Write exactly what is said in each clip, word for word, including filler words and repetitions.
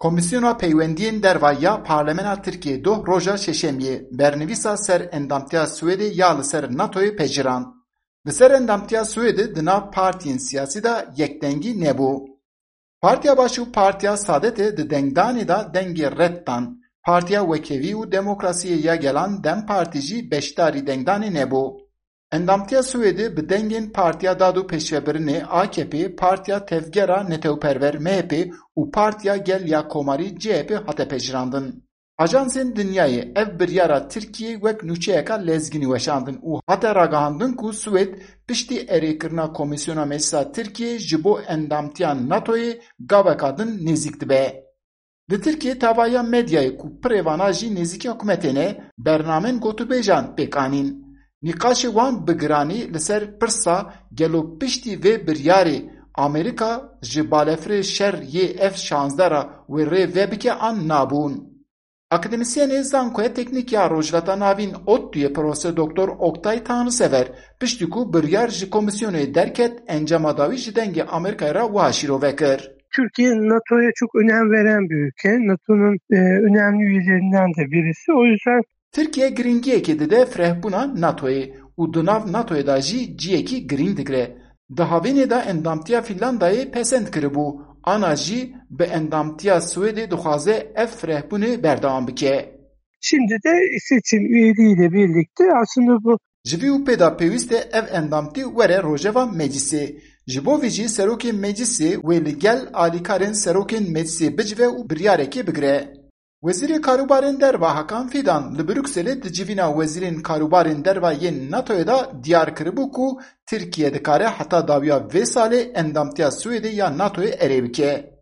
Komisyona peywendiyên derva ya Parlemena Tirkiye doh roja şeşemiyê bernivîsa ser endamtiya Swêdê ya li ser NATOyê pejirand. Li ser endamtiya Swêdê di nav partiyên siyasî de yekdengî nebû. Partiya Baş û Partiya Saadetê di dengdanê da dengê red dan. Partiya Wekevî û Demokrasiyê ya Gelan Dem Partî jî beşdarî dengdanê nebû. Endamtiya Swêdê bi dengên Partiya Dad û Pêşvebirinê A K P, Partiya Tevgera Netewperver M H P û Partiya Gel ya Komarî C H P hate pejirandin. Ajansên Dinyayê ev biryara Tirkiyê wek nûçeyeka lezgînî weşandin û hate ragihandin ku Swêd piştî erêkirina Komisyona Meclisa Tirkiyê ji bo endamtiya NATOyê gaveka din nêzik dibe. Di Tirkiye tavaya medyayê ku pirêvana jî nêzîkî hikûmetê ne, bernamên gotûbêjan pêk anîn. Nîqaşê wan bi giranî li ser pirsa gelo piştî vê biryarê Amerîka ji balafirê şer yê ev şanzdera wê rê vebike an nabûn. Akademisyenê Zankoya Teknîk ya Rojhilata Navîn ODTÜ'ye Profesör Doktor Oktay Tanrısever piştî ku biryar ji komisyonê derket encama dawî ji dengê Amerîkayê re wiha şîrove kir. Türkiye NATO'ya çok önem veren bir ülke. NATO'nun e, önemli üyelerinden de birisi. O yüzden Tirkiye giringiyekê dide firehbûna NATOyê û di nav NATOyê da jî ciyekî girîng digire. Di havînê de endamtiya Fînlandayê pesend kiribû, ana jî bi endamtiya Swêdê dixwaze ev firehbûnê berdewam bike. Şimdi de seçim üyeliğiyle birlikte aslında bu Ji vî û pêda pêwîst e ev endamtî were rojeva meclisê. Ji bo vî jî serokê meclisê wê li gel alîkarên serokên meclisê bicive û biryarekê bigire. Wezîrê Karûbarên Derva Hakan Fidan li Brükselê di civîna wezîrên karûbarên derva yên NATOyê da diyar kiribû ku Tirkiye dikare heta dawiya vê salê endamtiya Swêdê ya NATOyê erê bike.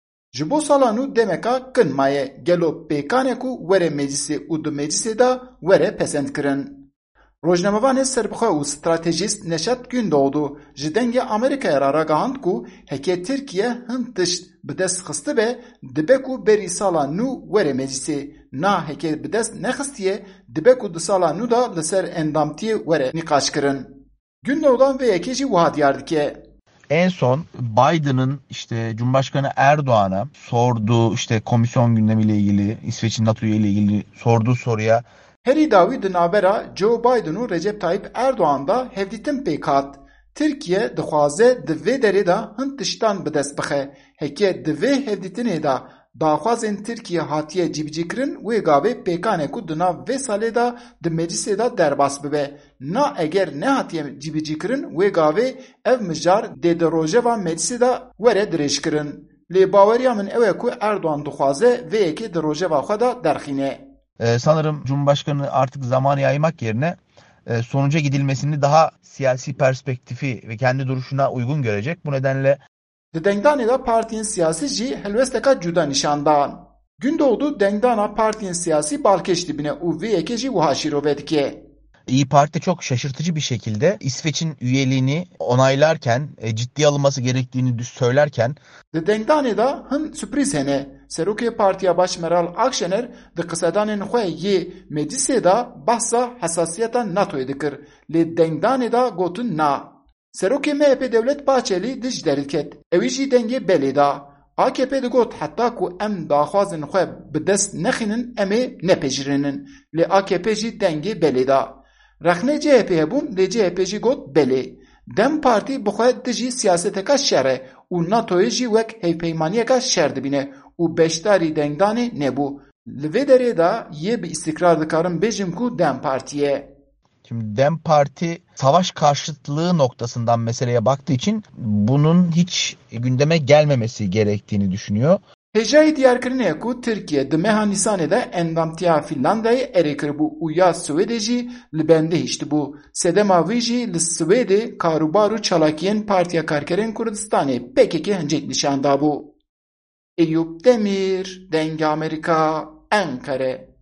Ji bo sala nû demeka kin maye gelo pêkanê ku were meclisê û di meclisê da were pesend kirin. Rojnamevanê serbixwe û stratejîst Neşet Gündoğdu ji dengê Amerîkayê re ragihand ku heke Tirkiye hin tişt bi dest xistibe dibe ku berî sala nû were meclisê, na heke bi dest nexistiye dibe ku di sala nû da li ser endamtiyê were nîqaş kirin. Gündoğdan vê yekê jî wiha diyar dike. En son Biden'ın işte Cumhurbaşkanı Erdoğan'a sorduğu işte komisyon gündemiyle ilgili, İsveç'in NATO ile ilgili sorduğu soruya herî dawî di navbera Joe Biden û Recep Tayyip Erdoğan da hevdîtin pêk hat. Tirkiye dixwaze di vê derê da hin tiştan bi dest bixe. Heke di vê hevdîtinê da daxwazên Tirkiye hatiye cîbicîkirin wê gavê pêkanê ku di nav vê salê da di meclisê da derbas bibe. Na eger nehatiye cîbicîkirin wê gavê ev mijar dê di rojeva meclisê da were dirêjkirin. Lê baweriya min ew e ku Erdoğan dixwaze vê yekê di rojeva xwe da derxîne. Ee, sanırım Cumhurbaşkanı artık zamanı yaymak yerine e, sonuca gidilmesini daha siyasi perspektifi ve kendi duruşuna uygun görecek. Bu nedenle Di dengdanê da partiyên siyasî jî helwesteka cuda nîşandan. Gündoğdu dengdana partiyên siyasî balkêş dibine û vê yekê jî wiha şîrove dike. İyi Parti çok şaşırtıcı bir şekilde İsveç'in üyeliğini onaylarken, e, ciddiye alınması gerektiğini söylerken Di dengdanê da hin sürpriz hene. Serokê Partiya Baş Meral Akşener di qisedanên xwe yê meclisê da behsa hesasiyeta NATOyê dikir. Lê dengdanê da gotin na. Serokê M H P Devlet Bahçeli di ji derîket. Ew jî dengê belê da. A K P digot heta ku em daxwazên xwe bi dest nexînin em ê nepejirînin. Lê A K P jî dengê belê da. Rexnê C H P hebûn lê C H P jî got belê. Dem Partî bi xwe dijî siyaseteka şer e û NATOyê jî wek hevpeymaniyeka şer dibîne û beşdarî dengdanê nebû. Li vê derê da yê bi istikrar dikarim bêjim ku Dem Partiye. Şimdi Dem Parti savaş karşıtlığı noktasından meseleye baktığı için bunun hiç gündeme gelmemesi gerektiğini düşünüyor. Hêjayê diyarkirinê ku Tirkiye di meha Nîsanê de endamtiya Fînlandayê erê kiribû û ya Swêdê jî li bendê hiştibû. Sedema wî jî li Swêdê karûbar û çalakiyên Partiya Karkerên Kurdistanê P K K hincêk nîşan dabû. Eyüp Demir, Dengê Amerîka, Ankara.